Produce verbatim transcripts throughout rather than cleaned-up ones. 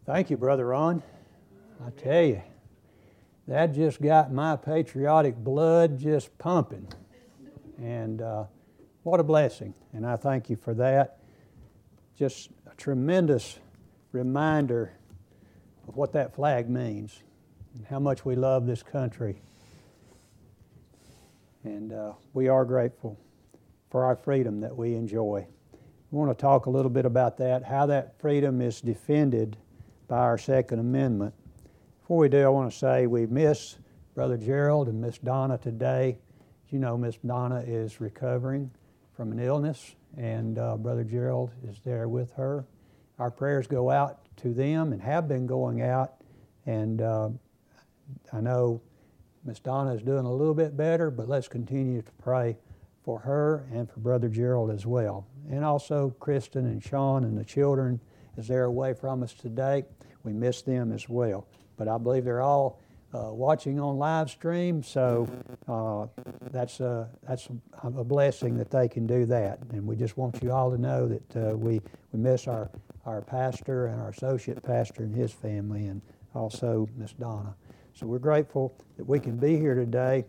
Thank you, Brother Ron. I tell you, that just got my patriotic blood just pumping. And uh, what a blessing. And I thank you for that. Just a tremendous reminder of what that flag means and how much we love this country. And uh, we are grateful for our freedom that we enjoy. We want to talk a little bit about that, how that freedom is defended by our Second Amendment. Before we do, I want to say we miss Brother Gerald and Miss Donna today. As you know, Miss Donna is recovering from an illness, and uh, Brother Gerald is there with her. Our prayers go out to them and have been going out, and uh, I know Miss Donna is doing a little bit better, but let's continue to pray for her and for Brother Gerald as well. And also Kristen and Sean and the children, as they're away from us today, we miss them as well. But I believe they're all uh, watching on live stream, so uh, that's, a, that's a, a blessing that they can do that. And we just want you all to know that uh, we, we miss our, our pastor and our associate pastor and his family, and also Miss Donna. So we're grateful that we can be here today.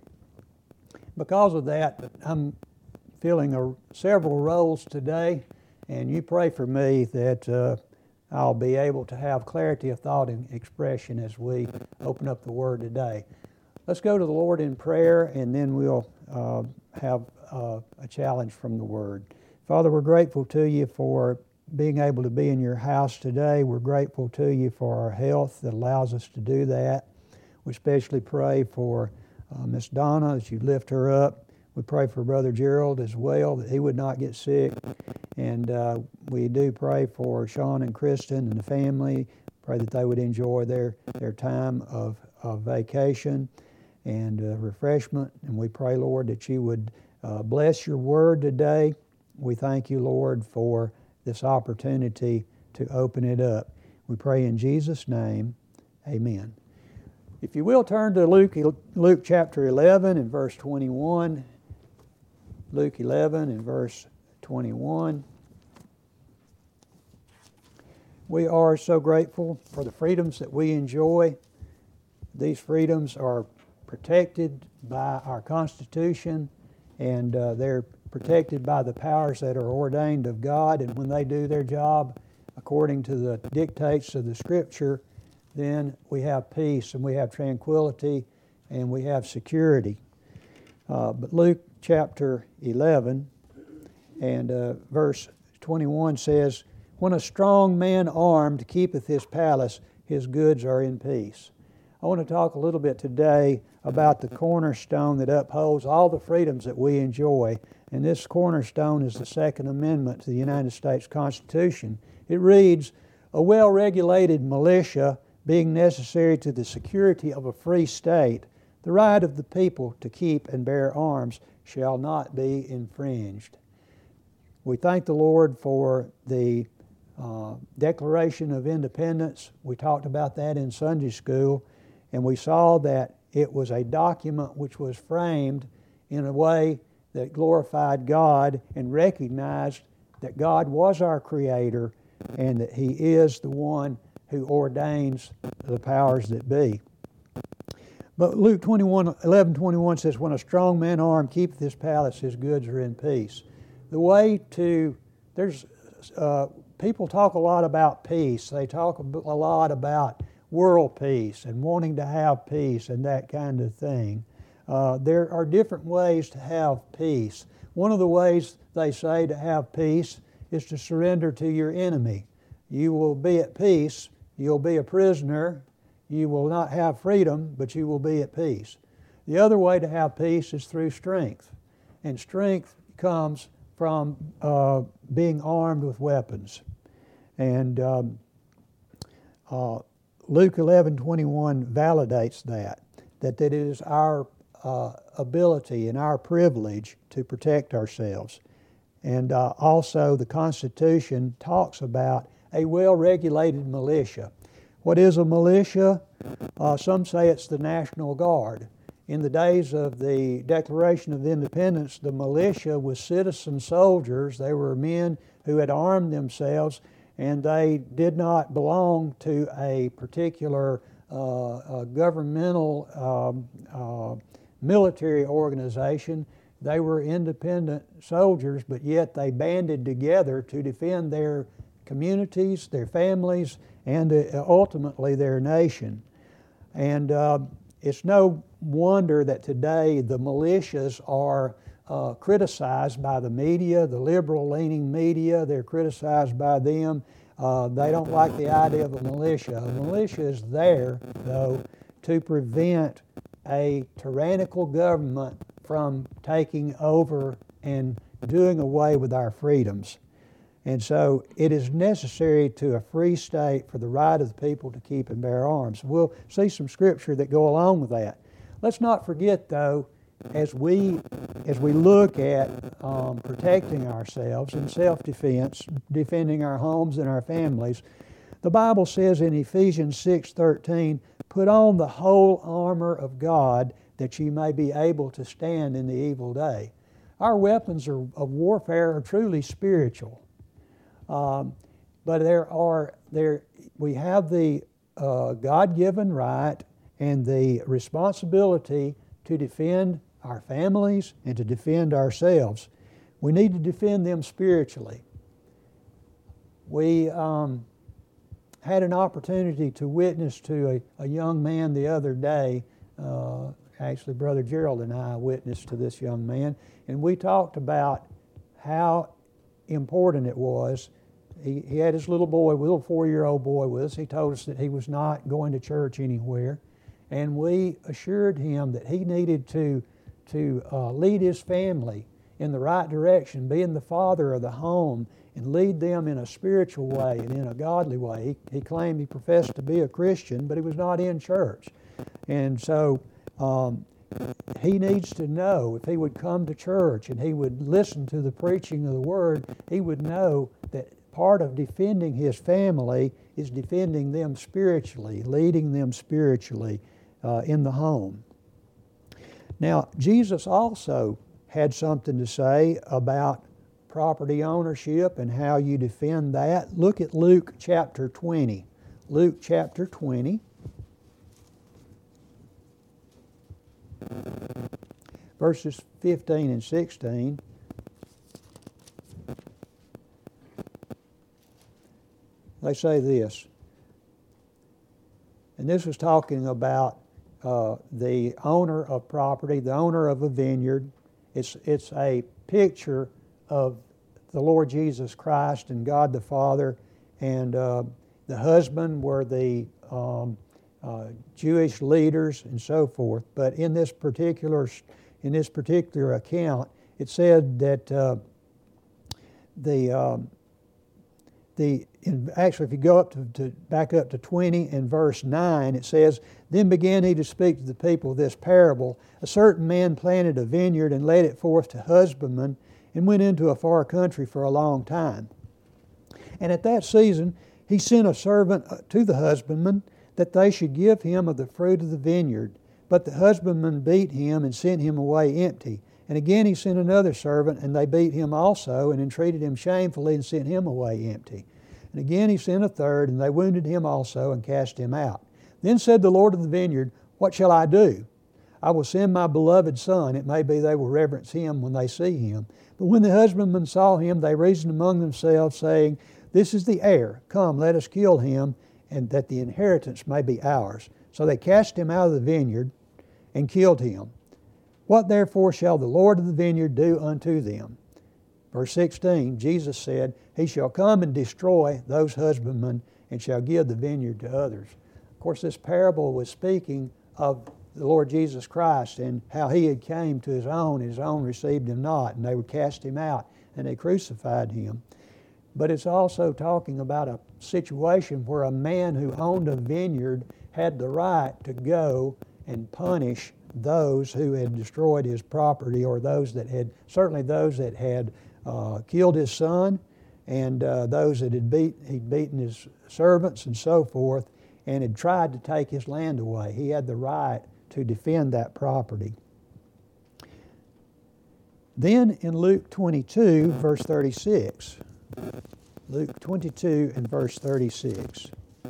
Because of that, I'm filling a, several roles today, and you pray for me that uh, I'll be able to have clarity of thought and expression as we open up the Word today. Let's go to the Lord in prayer, and then we'll uh, have uh, a challenge from the Word. Father, we're grateful to you for being able to be in your house today. We're grateful to you for our health that allows us to do that. We especially pray for uh, Miss Donna as you lift her up. We pray for Brother Gerald as well, that he would not get sick. And uh, we do pray for Sean and Kristen and the family. Pray that they would enjoy their, their time of, of vacation and uh, refreshment. And we pray, Lord, that you would uh, bless your word today. We thank you, Lord, for this opportunity to open it up. We pray in Jesus' name, amen. If you will, turn to Luke, Luke chapter eleven and verse twenty-one. Luke eleven and verse twenty-one. We are so grateful for the freedoms that we enjoy. These freedoms are protected by our Constitution, and uh, they're protected by the powers that are ordained of God. And when they do their job according to the dictates of the Scripture, then we have peace and we have tranquility and we have security. Uh, but Luke chapter eleven and uh, verse twenty-one says, "When a strong man armed keepeth his palace, his goods are in peace." I want to talk a little bit today about the cornerstone that upholds all the freedoms that we enjoy. And this cornerstone is the Second Amendment to the United States Constitution. It reads, "A well-regulated militia being necessary to the security of a free state, the right of the people to keep and bear arms shall not be infringed." We thank the Lord for the uh, Declaration of Independence. We talked about that in Sunday school, and we saw that it was a document which was framed in a way that glorified God and recognized that God was our Creator and that He is the one who ordains the powers that be. But Luke twenty-one, eleven twenty-one says, "When a strong man armed keepeth his palace, his goods are in peace." The way to, there's, uh, people talk a lot about peace. They talk a lot about world peace and wanting to have peace and that kind of thing. Uh, there are different ways to have peace. One of the ways they say to have peace is to surrender to your enemy. You will be at peace. You'll be a prisoner. You will not have freedom, but you will be at peace. The other way to have peace is through strength. And strength comes from uh, being armed with weapons. And um, uh, Luke eleven twenty-one validates that, that, that it is our uh, ability and our privilege to protect ourselves. And uh, also the Constitution talks about a well-regulated militia. What is a militia? Uh, some say it's the National Guard. In the days of the Declaration of Independence, the militia was citizen soldiers. They were men who had armed themselves and they did not belong to a particular uh, uh, governmental um, uh, military organization. They were independent soldiers, but yet they banded together to defend their communities, their families, and uh, ultimately their nation. And uh, it's no wonder that today the militias are uh, criticized by the media, the liberal-leaning media. They're criticized by them. Uh, they don't like the idea of a militia. A militia is there, though, to prevent a tyrannical government from taking over and doing away with our freedoms. And so it is necessary to a free state for the right of the people to keep and bear arms. We'll see some scripture that go along with that. Let's not forget, though, as we as we look at um, protecting ourselves in self-defense, defending our homes and our families, the Bible says in Ephesians six thirteen, "Put on the whole armor of God, that ye may be able to stand in the evil day." Our weapons are, of warfare are truly spiritual. Um, but there are there we have the uh, God-given right and the responsibility to defend our families and to defend ourselves. We need to defend them spiritually. We um, had an opportunity to witness to a, a young man the other day. Uh, actually, Brother Gerald and I witnessed to this young man, and we talked about how important it was. He, he had his little boy, little four-year-old boy with us. He told us that he was not going to church anywhere. And we assured him that he needed to, to uh, lead his family in the right direction, being the father of the home, and lead them in a spiritual way and in a godly way. He, he claimed he professed to be a Christian, but he was not in church. And so um, he needs to know, if he would come to church and he would listen to the preaching of the Word, he would know that part of defending his family is defending them spiritually, leading them spiritually uh, in the home. Now, Jesus also had something to say about property ownership and how you defend that. Look at Luke chapter twenty. Luke chapter twenty. Verses fifteen and sixteen. They say this, and this was talking about uh, the owner of property, the owner of a vineyard. It's, it's a picture of the Lord Jesus Christ and God the Father, and uh, the husband were the um, uh, Jewish leaders and so forth. But in this particular in this particular account, it said that uh, the um, the in, actually, if you go up to, to back up to twenty and verse nine, it says, "Then began he to speak to the people this parable. A certain man planted a vineyard and led it forth to husbandmen, and went into a far country for a long time. And at that season he sent a servant to the husbandman, that they should give him of the fruit of the vineyard. But the husbandman beat him and sent him away empty. And again he sent another servant, and they beat him also, and entreated him shamefully, and sent him away empty. And again he sent a third, and they wounded him also, and cast him out. Then said the Lord of the vineyard, What shall I do? I will send my beloved son. It may be they will reverence him when they see him. But when the husbandmen saw him, they reasoned among themselves, saying, This is the heir. Come, let us kill him, and that the inheritance may be ours. So they cast him out of the vineyard, and killed him. What therefore shall the Lord of the vineyard do unto them? Verse sixteen, Jesus said, He shall come and destroy those husbandmen, and shall give the vineyard to others. Of course, this parable was speaking of the Lord Jesus Christ and how He had came to His own, and His own received Him not, and they would cast Him out, and they crucified Him. But it's also talking about a situation where a man who owned a vineyard had the right to go and punish those who had destroyed his property, or those that had, certainly those that had uh, killed his son, and uh, those that had beat, he'd beaten his servants and so forth, and had tried to take his land away. He had the right to defend that property. Then in Luke twenty-two, verse thirty-six, Luke twenty-two and verse thirty-six.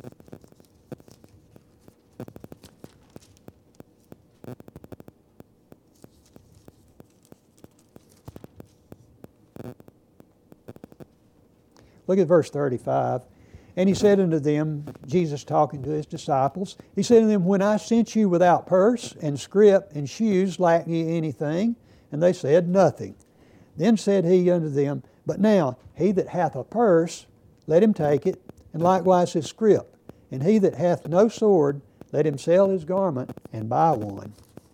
Look at verse thirty-five. And he said unto them, Jesus talking to his disciples, he said unto them, when I sent you without purse and scrip and shoes, lack ye anything? And they said, nothing. Then said he unto them, but now he that hath a purse, let him take it, and likewise his scrip. And he that hath no sword, let him sell his garment and buy one.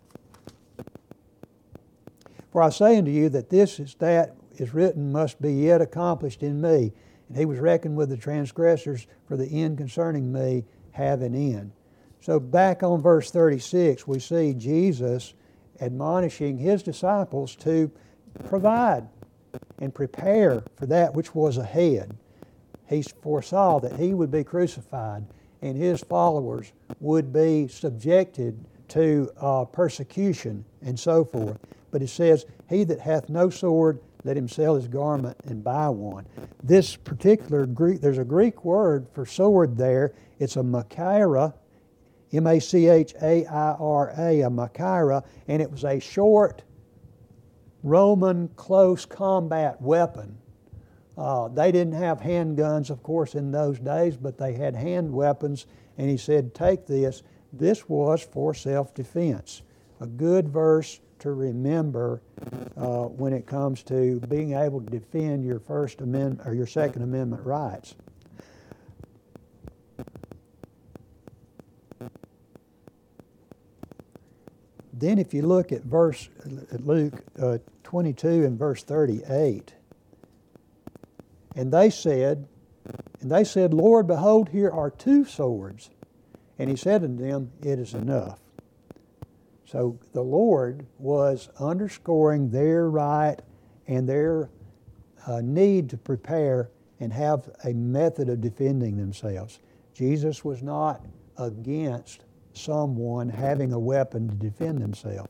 For I say unto you that this is that is written must be yet accomplished in me. And he was reckoned with the transgressors, for the end concerning me have an end. So back on verse thirty-six, we see Jesus admonishing his disciples to provide and prepare for that which was ahead. He foresaw that he would be crucified and his followers would be subjected to uh, persecution and so forth. But it says, he that hath no sword, let him sell his garment and buy one. This particular Greek, there's a Greek word for sword there. It's a machaira, M A C H A I R A, a machaira, and it was a short Roman close combat weapon. Uh, they didn't have handguns, of course, in those days, but they had hand weapons, and he said, take this. This was for self-defense. A good verse to remember uh, when it comes to being able to defend your First Amendment or your Second Amendment rights. Then if you look at verse at Luke uh, twenty-two and verse thirty-eight, and they said, and they said, Lord, behold, here are two swords. And he said unto them, it is enough. So the Lord was underscoring their right and their uh, need to prepare and have a method of defending themselves. Jesus was not against someone having a weapon to defend themselves.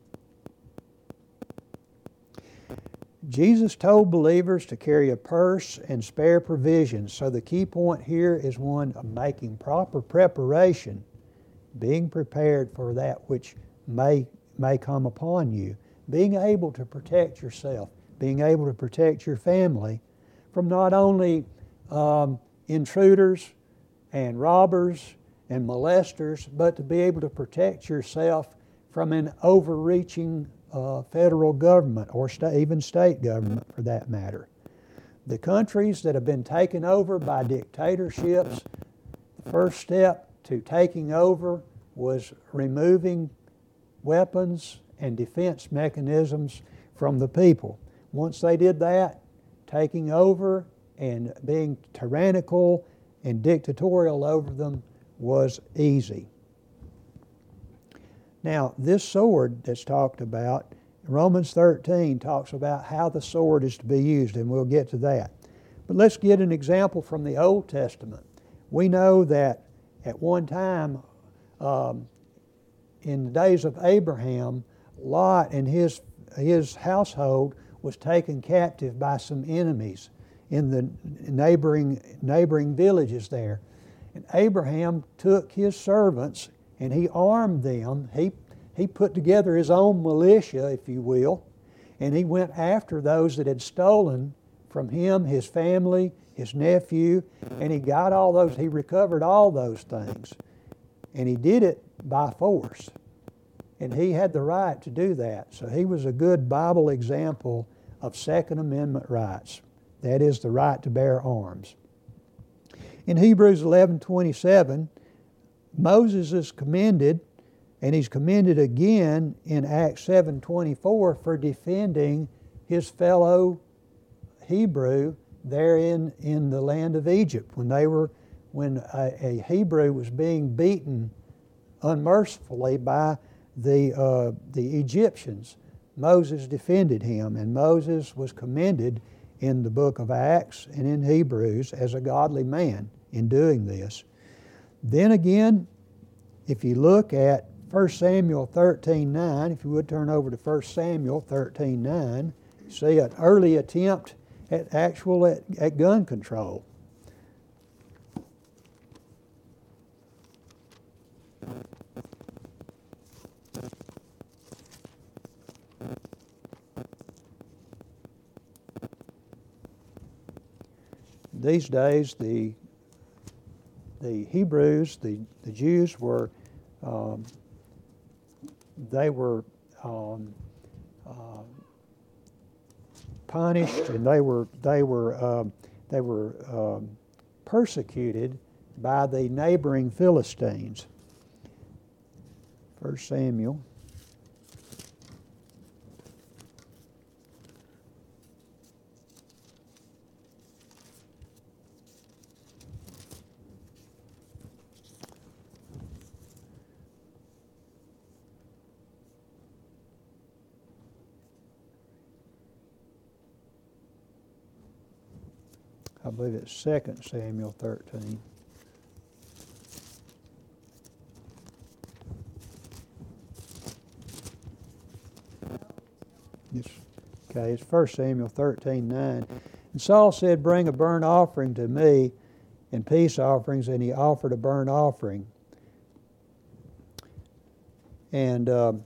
Jesus told believers to carry a purse and spare provisions. So the key point here is one of making proper preparation, being prepared for that which may may come upon you, being able to protect yourself, being able to protect your family from not only um, intruders and robbers and molesters, but to be able to protect yourself from an overreaching uh, federal government or sta- even state government for that matter. The countries that have been taken over by dictatorships, the first step to taking over was removing weapons and defense mechanisms from the people. Once they did that, taking over and being tyrannical and dictatorial over them was easy. Now, this sword that's talked about, Romans thirteen talks about how the sword is to be used, and we'll get to that. But let's get an example from the Old Testament. We know that at one time, um, in the days of Abraham, Lot and his, his household was taken captive by some enemies in the neighboring, neighboring villages there. And Abraham took his servants and he armed them. He, he put together his own militia, if you will, and he went after those that had stolen from him, his family, his nephew, and he got all those, he recovered all those things. And he did it by force. And he had the right to do that. So he was a good Bible example of Second Amendment rights. That is the right to bear arms. In Hebrews eleven twenty-seven, Moses is commended, and he's commended again in Acts seven twenty-four for defending his fellow Hebrew there in, in the land of Egypt when they were when a, a Hebrew was being beaten unmercifully by the uh, the Egyptians. Moses defended him, and Moses was commended in the book of Acts and in Hebrews as a godly man in doing this. Then again, if you look at First Samuel thirteen nine, if you would turn over to First Samuel thirteen nine, see an early attempt at actual at, at gun control. These days, the the Hebrews, the, the Jews were um, they were um, uh, punished, and they were they were um, they were um, persecuted by the neighboring Philistines. First Samuel. I believe it's Second Samuel thirteen. Yes. Okay, it's First Samuel thirteen nine. And Saul said, "Bring a burnt offering to me and peace offerings," and he offered a burnt offering. And um,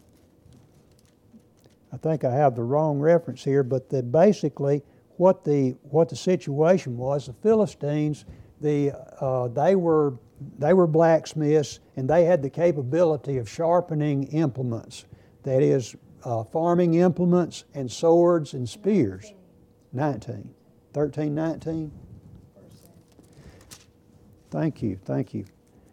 I think I have the wrong reference here, but the, basically what the what the situation was, the Philistines, the uh, they were they were blacksmiths, and they had the capability of sharpening implements. That is, uh, farming implements and swords and spears. Nineteen, thirteen, nineteen. Thank you, thank you.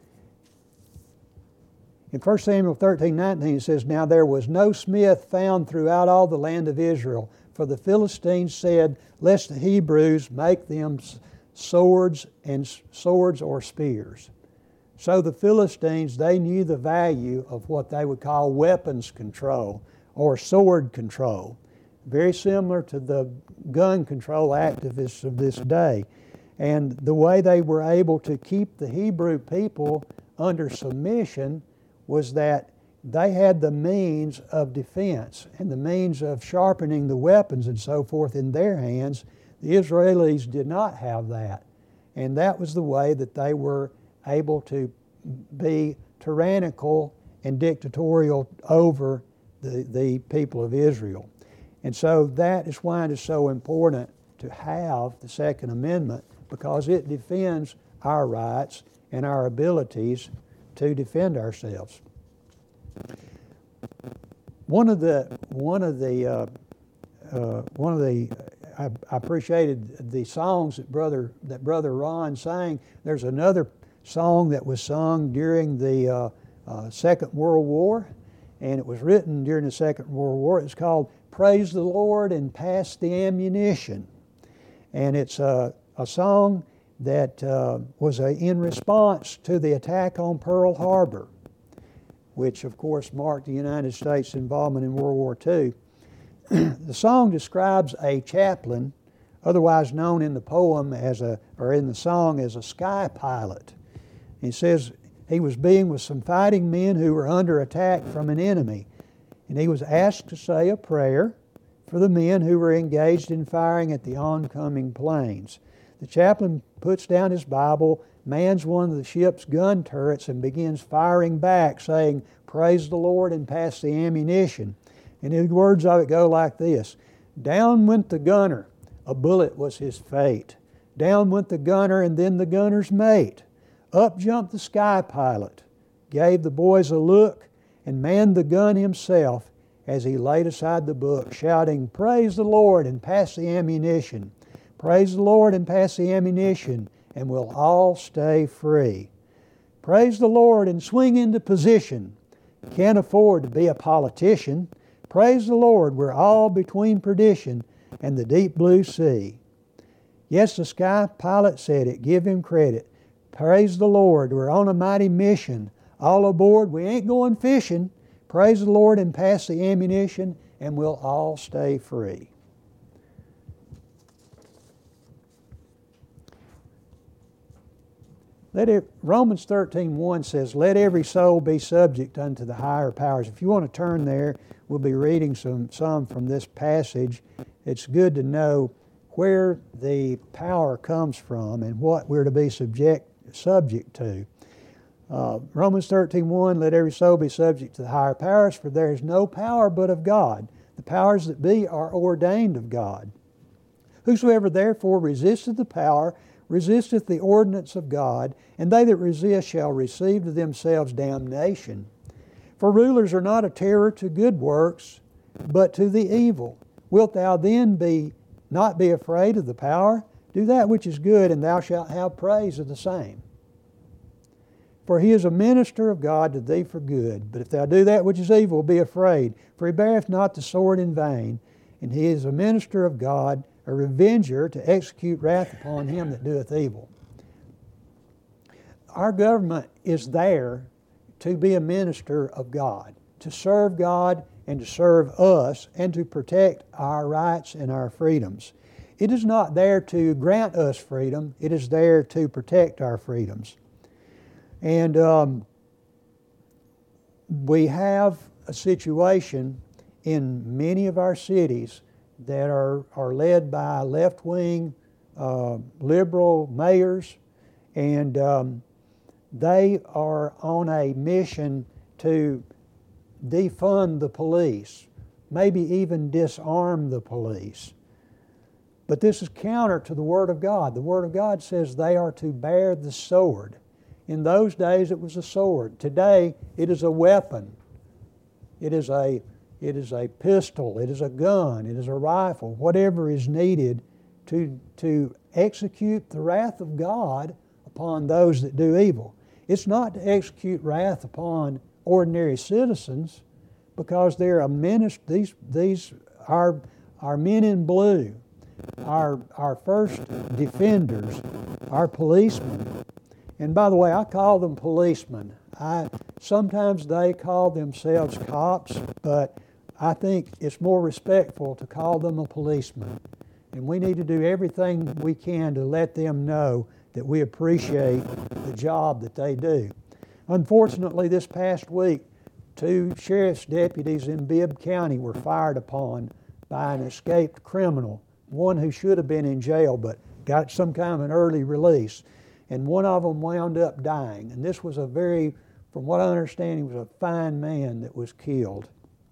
In First Samuel thirteen nineteen, it says, "Now there was no smith found throughout all the land of Israel, for the Philistines said, lest the Hebrews make them swords and swords or spears." So the Philistines, they knew the value of what they would call weapons control or sword control, very similar to the gun control activists of this day. And the way they were able to keep the Hebrew people under submission was that they had the means of defense and the means of sharpening the weapons and so forth in their hands. The Israelis did not have that. And that was the way that they were able to be tyrannical and dictatorial over the, the people of Israel. And so that is why it is so important to have the Second Amendment, because it defends our rights and our abilities to defend ourselves. One of the one of the uh, uh, one of the I, I appreciated the songs that brother that brother Ron sang. There's another song that was sung during the uh, uh, Second World War, and it was written during the Second World War. It's called "Praise the Lord and Pass the Ammunition," and it's a, a song that uh, was a, in response to the attack on Pearl Harbor, which of course marked the United States' involvement in World War Two. The song describes a chaplain, otherwise known in the poem as a, or in the song as a sky pilot. He says he was being with some fighting men who were under attack from an enemy, and he was asked to say a prayer for the men who were engaged in firing at the oncoming planes. The chaplain puts down his Bible, mans one of the ship's gun turrets, and begins firing back, saying, "Praise the Lord and pass the ammunition." And the words of it go like this: "Down went the gunner, a bullet was his fate. Down went the gunner and then the gunner's mate. Up jumped the sky pilot, gave the boys a look, and manned the gun himself as he laid aside the book, shouting, 'Praise the Lord and pass the ammunition. Praise the Lord and pass the ammunition, and we'll all stay free. Praise the Lord and swing into position. Can't afford to be a politician. Praise the Lord, we're all between perdition and the deep blue sea.'" Yes, the sky pilot said it. Give him credit. Praise the Lord, we're on a mighty mission. All aboard, we ain't going fishing. Praise the Lord and pass the ammunition, and we'll all stay free. Let it, Romans thirteen one says, "Let every soul be subject unto the higher powers." If you want to turn there, we'll be reading some, some from this passage. It's good to know where the power comes from and what we're to be subject subject to. Uh, Romans thirteen one, let every soul be subject to the higher powers, for there is no power but of God. The powers that be are ordained of God. Whosoever therefore resisteth the power, resisteth the ordinance of God, and they that resist shall receive to themselves damnation. For rulers are not a terror to good works, but to the evil. Wilt thou then be not be afraid of the power? Do that which is good, and thou shalt have praise of the same. For he is a minister of God to thee for good. But if thou do that which is evil, be afraid. For he beareth not the sword in vain, and he is a minister of God, a revenger to execute wrath upon him that doeth evil. Our government is there to be a minister of God, to serve God and to serve us, and to protect our rights and our freedoms. It is not there to grant us freedom, it is there to protect our freedoms. And um, we have a situation in many of our cities that are, are led by left-wing uh, liberal mayors, and um, they are on a mission to defund the police, maybe even disarm the police. But this is counter to the Word of God. The Word of God says they are to bear the sword. In those days it was a sword. Today it is a weapon. It is a, it is a pistol. It is a gun. It is a rifle. Whatever is needed to, to execute the wrath of God upon those that do evil. It's not to execute wrath upon ordinary citizens, because they're a menace. These, these are our men in blue, our, our first defenders, our policemen. And by the way, I call them policemen. I, sometimes they call themselves cops, but I think it's more respectful to call them a policeman. And we need to do everything we can to let them know that we appreciate the job that they do. Unfortunately, this past week, two sheriff's deputies in Bibb County were fired upon by an escaped criminal, one who should have been in jail but got some kind of an early release. And one of them wound up dying. And this was a very, from what I understand, he was a fine man that was killed.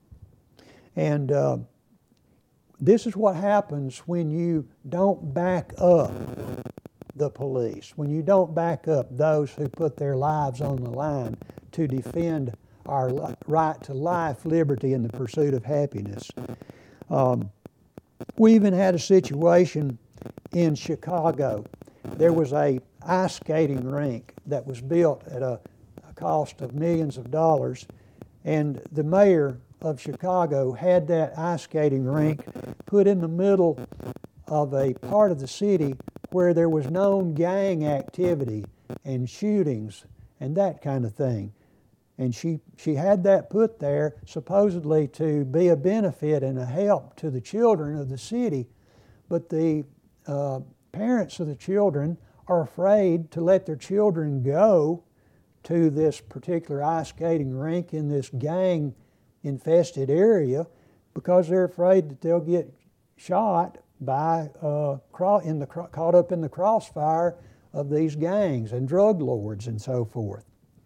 And uh, this is what happens when you don't back up the police, when you don't back up those who put their lives on the line to defend our li- right to life, liberty, and the pursuit of happiness. Um, we even had a situation in Chicago. There was a ice skating rink that was built at a, a cost of millions of dollars, and the mayor of Chicago had that ice skating rink put in the middle of a part of the city where there was known gang activity and shootings and that kind of thing. And she, she had that put there supposedly to be a benefit and a help to the children of the city. But the uh, parents of the children are afraid to let their children go to this particular ice skating rink in this gang infested area because they're afraid that they'll get shot by uh, in the caught up in the crossfire of these gangs and drug lords and so forth.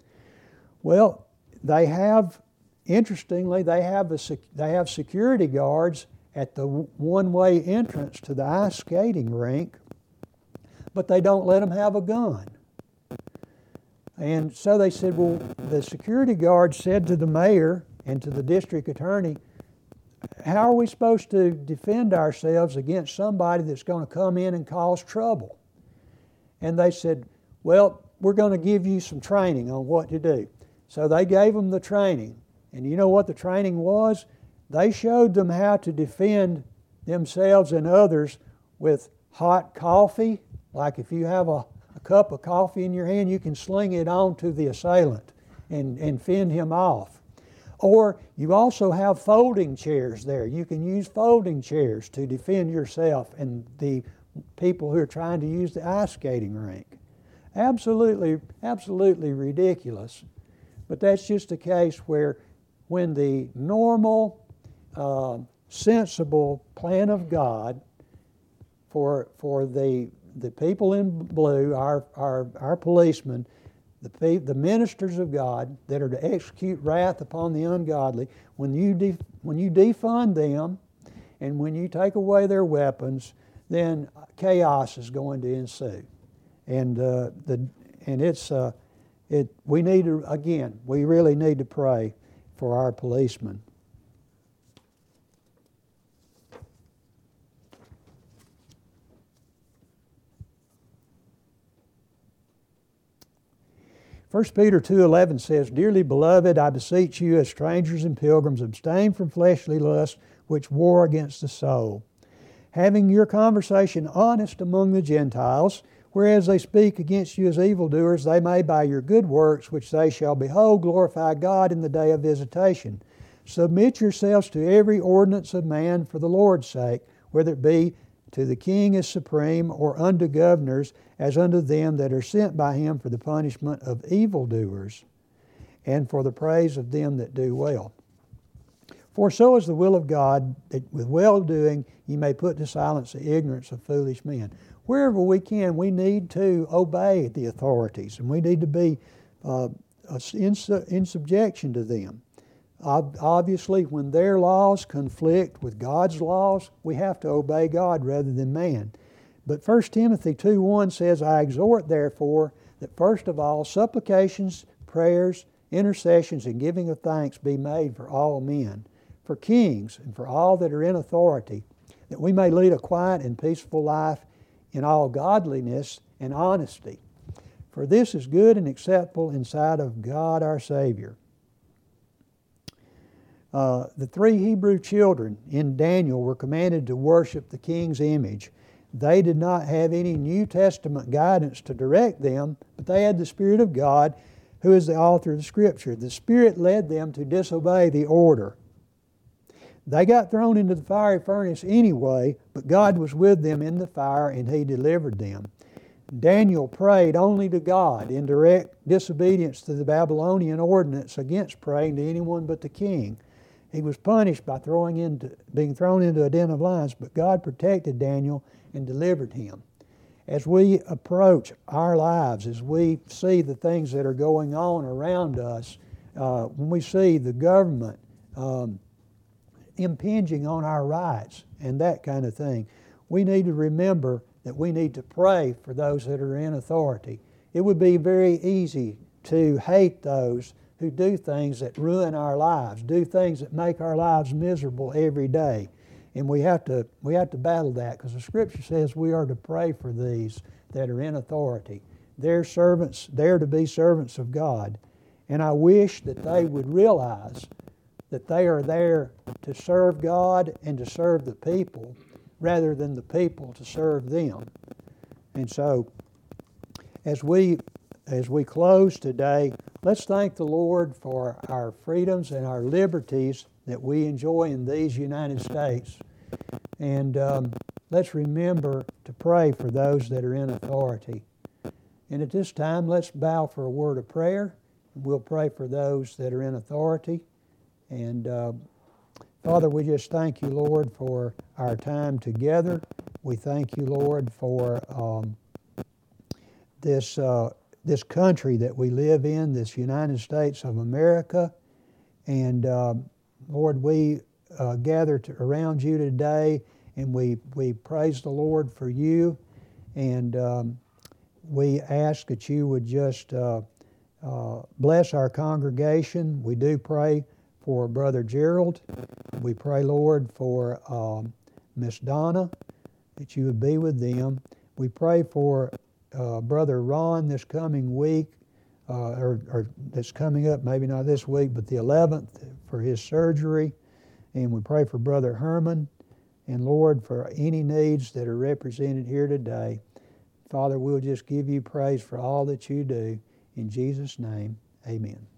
Well, they have, interestingly, they have a, they have security guards at the one-way entrance to the ice skating rink, but they don't let them have a gun. And so they said, well, the security guard said to the mayor and to the district attorney, how are we supposed to defend ourselves against somebody that's going to come in and cause trouble? And they said, well, we're going to give you some training on what to do. So they gave them the training. And you know what the training was? They showed them how to defend themselves and others with hot coffee. Like if you have a, a cup of coffee in your hand, you can sling it onto the assailant and, and fend him off. Or you also have folding chairs there. You can use folding chairs to defend yourself and the people who are trying to use the ice skating rink. Absolutely, absolutely ridiculous. But that's just a case where when the normal, uh, sensible plan of God for for the the people in blue, our our our policemen, the pe- the ministers of God that are to execute wrath upon the ungodly. When you de- when you defund them, and when you take away their weapons, then chaos is going to ensue, and uh, the and it's uh, it. We need to again. We really need to pray for our policemen. First Peter two eleven says, "Dearly beloved, I beseech you as strangers and pilgrims, abstain from fleshly lusts which war against the soul, having your conversation honest among the Gentiles, whereas they speak against you as evildoers, they may by your good works, which they shall behold, glorify God in the day of visitation. Submit yourselves to every ordinance of man for the Lord's sake, whether it be to the king as supreme, or unto governors, as unto them that are sent by him for the punishment of evildoers, and for the praise of them that do well. For so is the will of God, that with well-doing ye may put to silence the ignorance of foolish men." Wherever we can, we need to obey the authorities, and we need to be uh, in, in subjection to them. Obviously, when their laws conflict with God's laws, we have to obey God rather than man. But First Timothy two one says, "I exhort therefore that first of all supplications, prayers, intercessions, and giving of thanks be made for all men, for kings, and for all that are in authority, that we may lead a quiet and peaceful life in all godliness and honesty. For this is good and acceptable in sight of God our Savior." Uh, the three Hebrew children in Daniel were commanded to worship the king's image. They did not have any New Testament guidance to direct them, but they had the Spirit of God, who is the author of the Scripture. The Spirit led them to disobey the order. They got thrown into the fiery furnace anyway, but God was with them in the fire, and He delivered them. Daniel prayed only to God in direct disobedience to the Babylonian ordinance against praying to anyone but the king. He was punished by throwing into, being thrown into a den of lions, but God protected Daniel and delivered him. As we approach our lives, as we see the things that are going on around us, uh, when we see the government um, impinging on our rights and that kind of thing, we need to remember that we need to pray for those that are in authority. It would be very easy to hate those who do things that ruin our lives, do things that make our lives miserable every day. And we have to we have to battle that, because the Scripture says we are to pray for these that are in authority. They're servants, they're to be servants of God. And I wish that they would realize that they are there to serve God and to serve the people, rather than the people to serve them. And so, as we as we close today, let's thank the Lord for our freedoms and our liberties that we enjoy in these United States. And um, let's remember to pray for those that are in authority. And at this time, let's bow for a word of prayer. We'll pray for those that are in authority. And uh, Father, we just thank you, Lord, for our time together. We thank you, Lord, for um, this uh, this country that we live in, this United States of America. And uh, Lord, we uh, gather to, around you today, and we, we praise the Lord for you. And um, we ask that you would just uh, uh, bless our congregation. We do pray for Brother Gerald. We pray, Lord, for um, Miss Donna, that you would be with them. We pray for uh, Brother Ron this coming week, uh, or, or that's coming up, maybe not this week, but the eleventh, for his surgery. And we pray for Brother Herman. And Lord, for any needs that are represented here today. Father, we'll just give you praise for all that you do. In Jesus' name, amen.